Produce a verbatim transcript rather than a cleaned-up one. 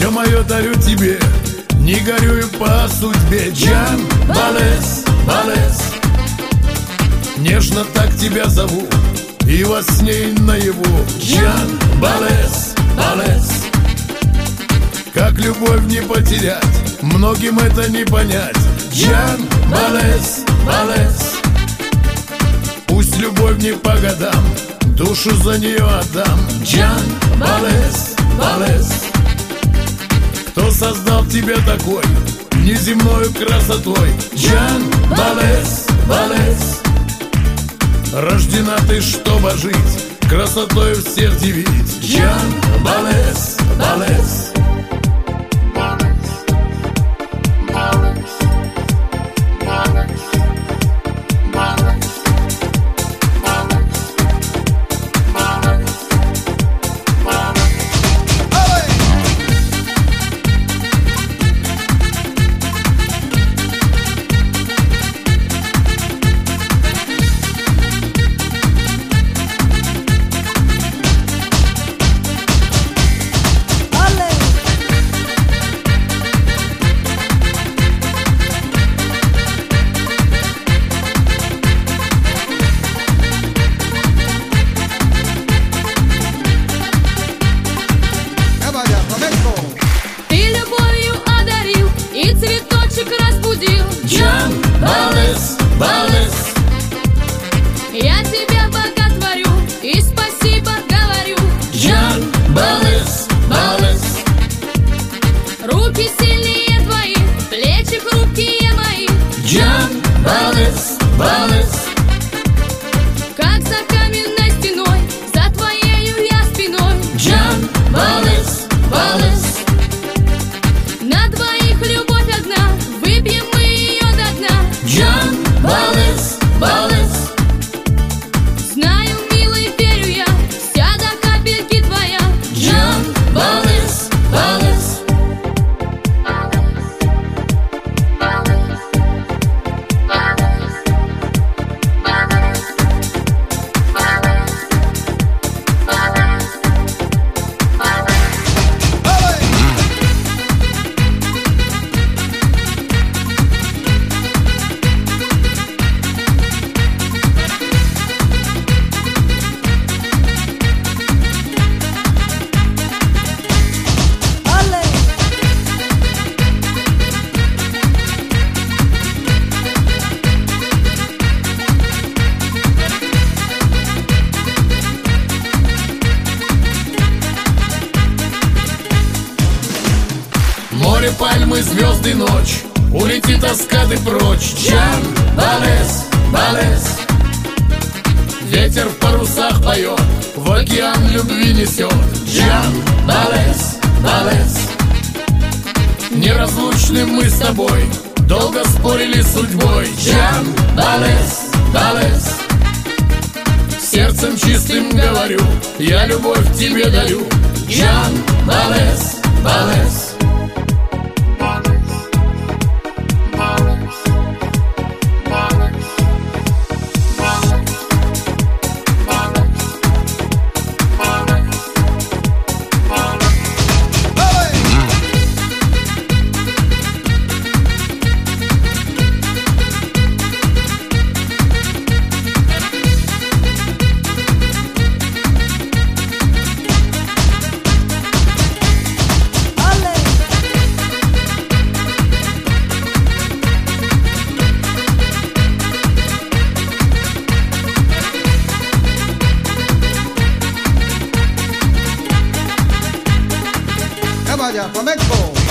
Все мое дарю тебе, не горюю по судьбе. Джан Балес, Балес, нежно так тебя зову, и во сне и наяву. Джан Балес, Балес, как любовь не потерять, многим это не понять. Джан Балес, Балес, пусть любовь не по годам, душу за нее отдам. Джан Балес, Балес, кто создал тебя такой неземною красотой? Джан Балес, Балес, рождена ты, чтобы жить, красотою всех дивить. Джан Балес, Балес. Джан Балес, Балес, я тебя боготворю и спасибо говорю. Джан Балес, Балес, руки сильнее твои, плечи хрупкие мои. Джан Балес, Балес, как за каменной стеной, за твоею я спиной. Джан Балес, Балес, на двоих любовь одна, выпьем мы ее до дна. Джан Балес, Балес, знаю, милый, верю я, вся до капельки твоя. Джан Балес, Балес. Море, пальмы, звезды, ночь, улетит тоска ты прочь. Джан Балес, Балес, ветер в парусах поет, в океан любви несет. Джан Балес, Балес, неразлучны мы с тобой, долго спорили с судьбой. Джан Балес, Балес, сердцем чистым говорю, я любовь тебе дарю. Джан Балес, Балес. Vaya, flamenco.